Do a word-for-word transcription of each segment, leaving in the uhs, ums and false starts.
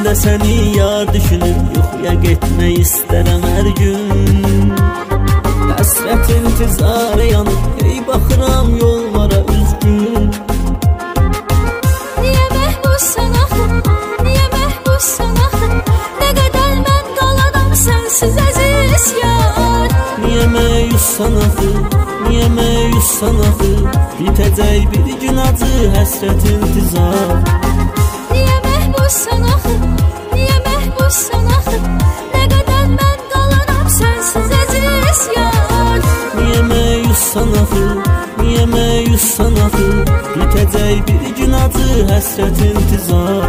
də səni yar düşünüb yuxuya getmək istərəm hər gün. Həsrət intizarı yanıb, ey baxıram yollara üzgün. Niyə məhbussan axı, niyə məhbussan axı, nə qədər mən qalanam sənsiz əziz yar. Niyə məyussan axı, niyə məyussan axı, bitəcək bir gün acı həsrət intizar. Niyə məhbussan axı, niyə məhbussan axı, nə qədər mən qalanam sənsiz əziz yar. Niyə məyussan axı, niyə məyussan axı, bitəcək bir gün acı həsrət intizar.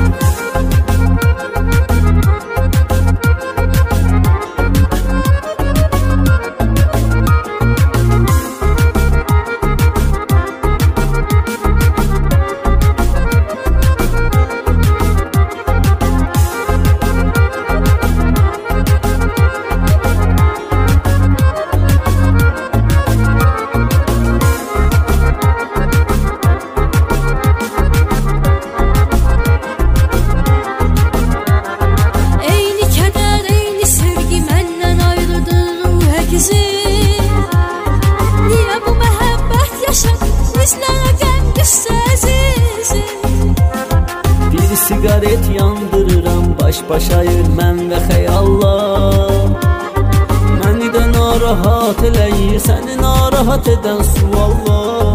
Bir sigaret yandırıram, baş-başayır mən və xəyallar. Məni də narahat eləyir, səni narahat edən suallar.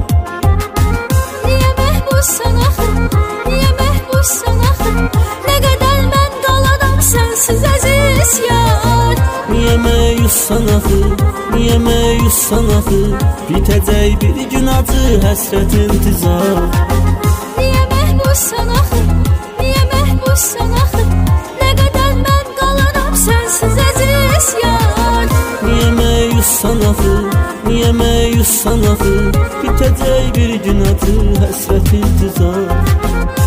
Niyə məhbussan axı, niyə məhbussan axı, nə qədər mən qalanam sənsiz əziz yar. Niyə məyussan axı, niyə məyussan axı, bitəcək bir gün acı həsrət intizar. Niyə məhbussan axı, niyə məhbussan axı, nə qədər mən qalanam sənsiz əziz yar. Niyə məyussan axı, niyə məyussan axı, bitəcək bir gün acı həsrət intizar.